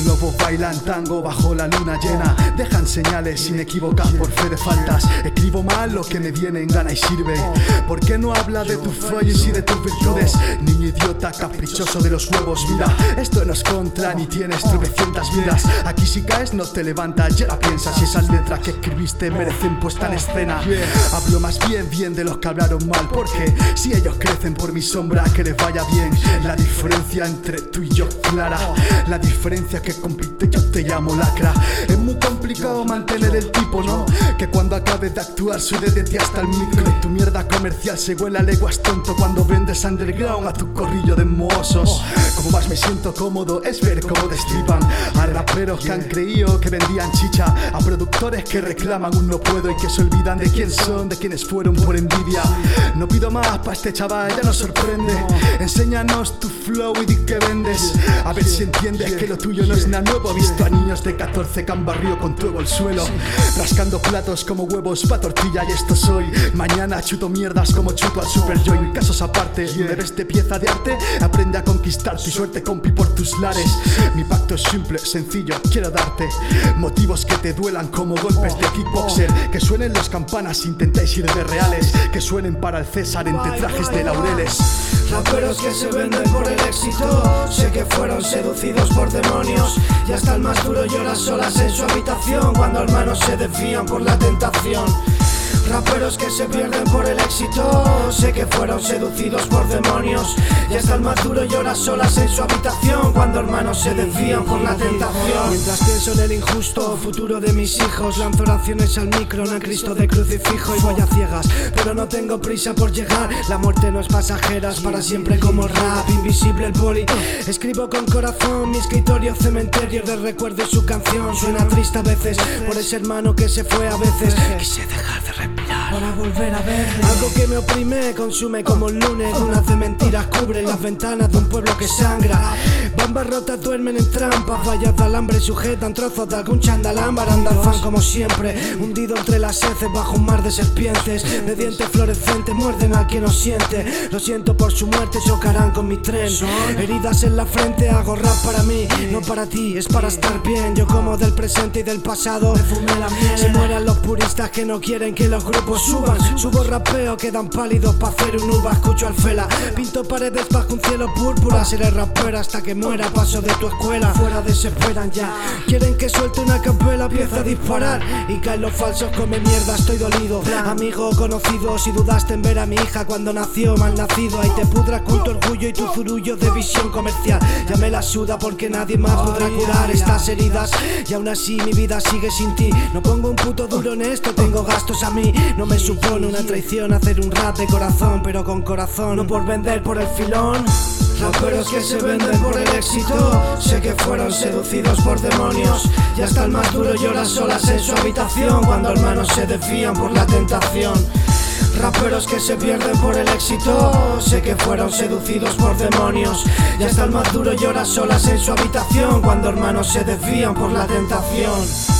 lobos bailan tango bajo la luna llena, dejan señales inequívocas por fe de faltas. Escribo mal lo que me viene en gana y sirve. ¿Por qué no habla de tus fallos y de tus virtudes? Niño idiota caprichoso de los huevos, mira, esto no es contra ni tienes tropecientas vidas. Aquí si caes no te levantas, ya la piensas. Si esas letras que escribiste merecen puesta en escena. Hablo más bien de los que hablaron mal, porque si ellos crecen por mi sombra, que les vaya bien. La diferencia entre tú y yo es clara. La diferencia es que compite yo te llamo lacra. Es muy complicado mantener el tipo, ¿no? Que cuando acabes de actuar sude de ti hasta el micro. Y tu mierda comercial se huele a leguas tonto cuando vendes underground a tu corrillo de mohosos. Como más me siento cómodo es ver cómo destripan a raperos que han creído que vendían chicha, a productores que reclaman un no puedo y que se olvidan de quién son, de quienes fueron por envidia. No pido más pa' este chaval, ya nos sorprende. Enséñanos tu flow y di que vendes, a ver si entiendes que lo tuyo no es nada nuevo. He visto a niños de 14 que han barrido con tu ego el suelo, rascando platos como huevos pa' tortilla, y esto soy. Mañana chuto mierdas como chuto al Super Joy. Casos aparte, me ves de pieza de arte, aprende a conquistar tu suerte, compi, por tus lares. Mi pacto es simple, sencillo, quiero darte motivos que te duelan como golpes de kickboxer. Que suenen las campanas, intentéis ir de reales, que suenen para el César entre trajes de laureles. Raperos que se venden por el éxito, sé que fueron seducidos por demonios, y hasta el más duro llora solas en su habitación cuando hermanos se desvían por la tentación. Raperos que se pierden por el éxito, sé que fueron seducidos por demonios, y hasta el más duro llora solas en su habitación cuando hermanos se desvían por la tentación. Mientras pienso en el injusto futuro de mis hijos, lanzo oraciones al micro, a Cristo de crucifijo, y voy a ciegas, pero no tengo prisa por llegar. La muerte no es pasajera, es para siempre como rap, invisible el poli. Escribo con corazón, mi escritorio cementerio de recuerdo y su canción suena triste a veces, por ese hermano que se fue a veces. Quise dejar de respirar para volver a verle. Algo que me oprime, consume como el lunes. Dunas de mentiras cubren las ventanas de un pueblo que sangra. Bambas rotas duermen en trampas, vallas de alambre sujetan trozos de algún chandalán. Baranda al fan como siempre, hundido entre las heces bajo un mar de serpientes. De dientes fluorescentes muerden al que no siente. Lo siento por su muerte, chocarán con mi tren. Heridas en la frente, hago rap para mí, no para ti, es para estar bien. Yo como del presente y del pasado, me fumé la miel. Se mueran los puristas que no quieren que los grupos suban. Subo rapeo, quedan pálidos pa' hacer un uva. Escucho al Fela, pinto paredes bajo un cielo púrpura. Seré rapero hasta que muera, paso de tu escuela. Fuera desesperan ya, quieren que suelte una capela, empieza a disparar y caen los falsos, come mierda, estoy dolido. Amigo conocido, si dudaste en ver a mi hija cuando nació, mal nacido, ahí te pudras con tu orgullo y tu zurullo de visión comercial. Ya me la suda porque nadie más podrá curar estas heridas, y aún así mi vida sigue sin ti. No pongo un puto duro en esto, tengo gastos a mí. No me supone una traición hacer un rap de corazón, pero con corazón, no por vender por el filón. Raperos que se venden por el éxito, sé que fueron seducidos por demonios, y hasta el más duro llora solas en su habitación cuando hermanos se desvían por la tentación. Raperos que se pierden por el éxito, sé que fueron seducidos por demonios, y hasta el más duro llora solas en su habitación cuando hermanos se desvían por la tentación.